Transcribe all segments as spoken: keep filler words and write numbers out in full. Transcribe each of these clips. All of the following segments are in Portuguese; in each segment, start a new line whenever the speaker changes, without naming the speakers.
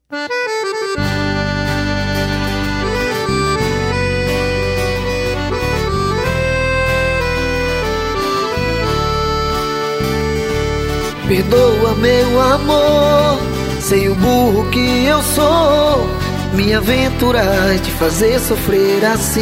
Perdoa, meu amor, sei o burro que eu sou. Me aventurar de fazer sofrer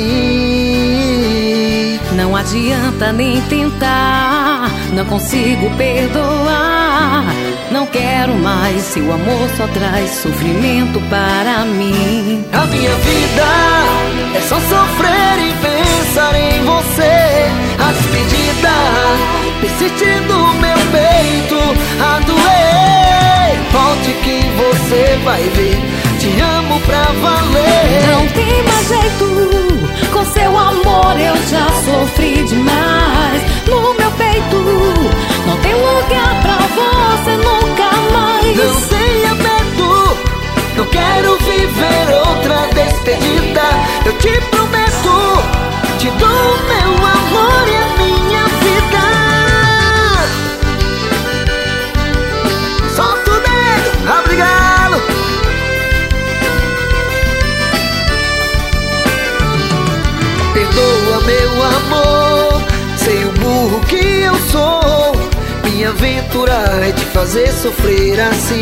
assim.
Não adianta nem tentar, não consigo perdoar. Não quero mais, seu amor só traz sofrimento para mim.
A minha vida é só sofrer e pensar em você. A despedida persiste no meu peito a doer. Volte que você vai ver, te amo pra valer.
Não tem mais jeito, com seu amor eu já sofri demais. No meu peito não tem lugar pra você nunca mais.
Não tenha medo, não quero viver outra despedida. Eu te prometo, te dou meu amor e a minha vida. Solta o dedo, abre galo. Perdoa, meu amor, sei o burro que eu sou. Minha aventura é te fazer sofrer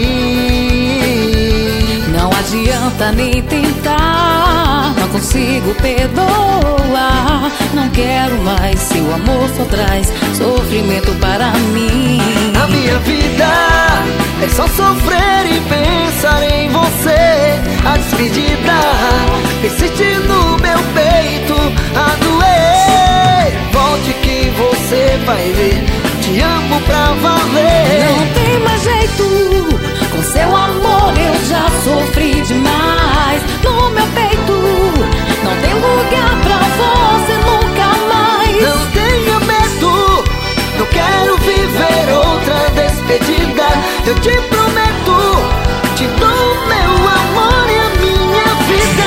assim.
Não adianta nem tentar, não consigo perdoar. Não quero mais, seu amor só traz sofrimento para mim.
A minha vida é só sofrer e pensar em você. A despedida persiste no meu peito a doer. Volte que você vai ver, te amo pra valer.
Não tem mais jeito, com seu amor eu já sofri demais. No meu peito não tem lugar pra você nunca mais.
Não tenha medo, não quero viver outra despedida. Eu te prometo, te dou meu amor e a minha vida.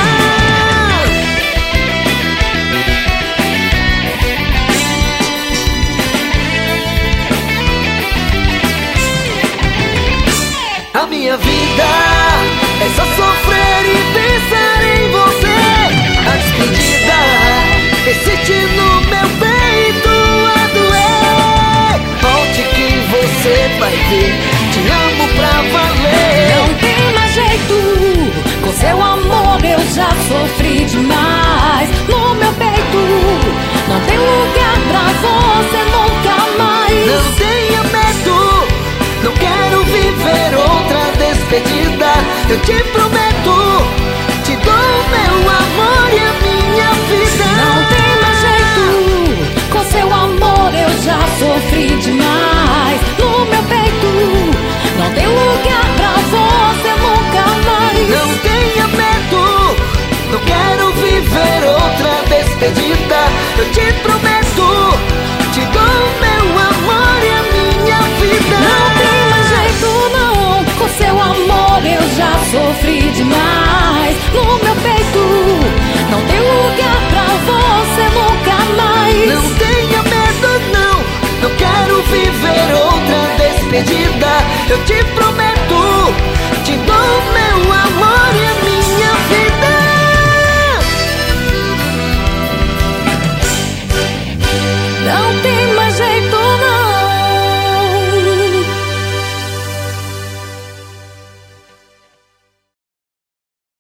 A minha vida é só sofrer e pensar em você. A despedida persiste no meu peito a doer. Volte que você vai ver, te amo pra valer.
Não tem mais jeito, com seu amor eu já sofri demais. No meu peito não tem lugar pra você nunca mais.
Não tenha medo, não quero viver outra despedida. Eu te prometo, te dou meu amor e a minha vida.
Não tem mais jeito, com seu amor eu já sofri demais. No meu peito não tem lugar pra você nunca mais.
Não tenha medo, não quero viver outra despedida. Eu te prometo, te dou meu amor e a minha vida.
Não tem mais jeito não, com seu amor eu já sofri demais. No meu peito não tem lugar pra você nunca mais.
Não tenha medo não, não quero viver outra despedida. Eu te prometo,